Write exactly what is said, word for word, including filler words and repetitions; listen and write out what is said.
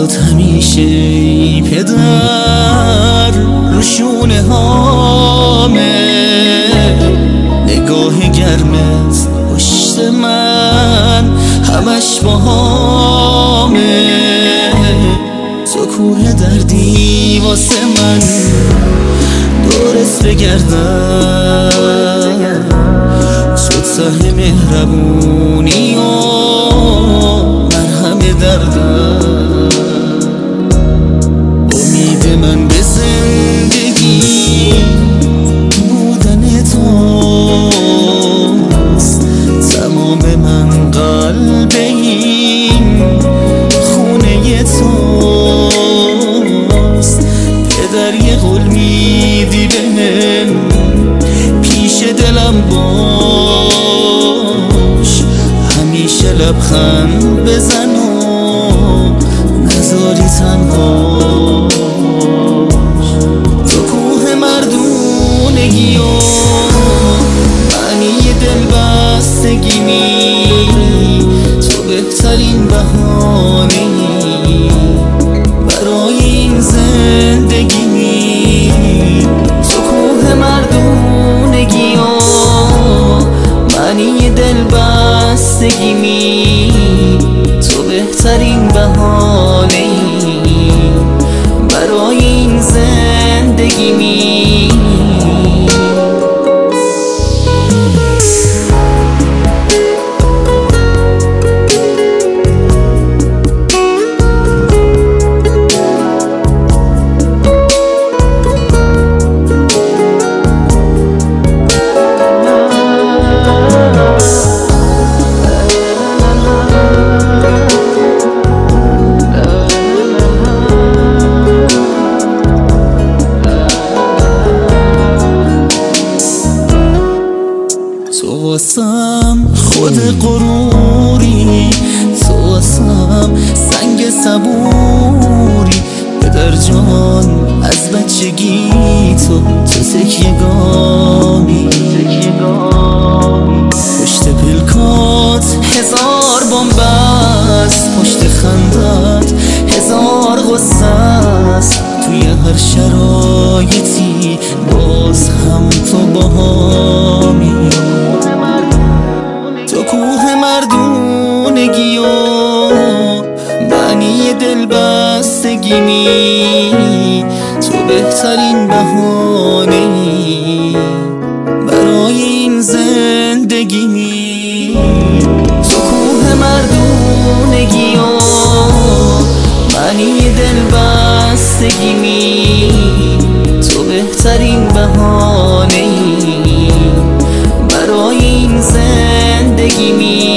عکسات همیشه ای پدر رو شونه هامه، نگاه گرمت پشت من همش باهامه، تو کوه دردی واسه من دورت بگردم، تو ته مهربونی و مرهم دردم، امید من به زندگی بودن توست، تمام من قلب این خونه توست، پدر یه قول میدی بهم پیش دلم باش، همیشه لبخند بزن و نذاری تنها، تو کوه مردونگی و معنی دلبستگی می، تو بهترین بهانه‌ای برای این زندگی می، تو کوه مردونگی و معنی دلبستگی می، تو بهترین بهانه‌ای برای این زندگی می. تو واسم خود غروری، تو واسم سنگ صبوری، پدر جان از بچگی تو تو تکیه‌گاهی، پشت پلکات هزار بنبست، پشت خندت هزار غصه است، توی هر شرایطی باز هم تو باهامی، تو کوه مردونگی و معنی دلبستگی می، تو بهترین بهانه‌ای برای این زندگی می، تو کوه مردونگی و معنی دلبستگی می، تو بهترین بهانه‌ای برای این زندگی می.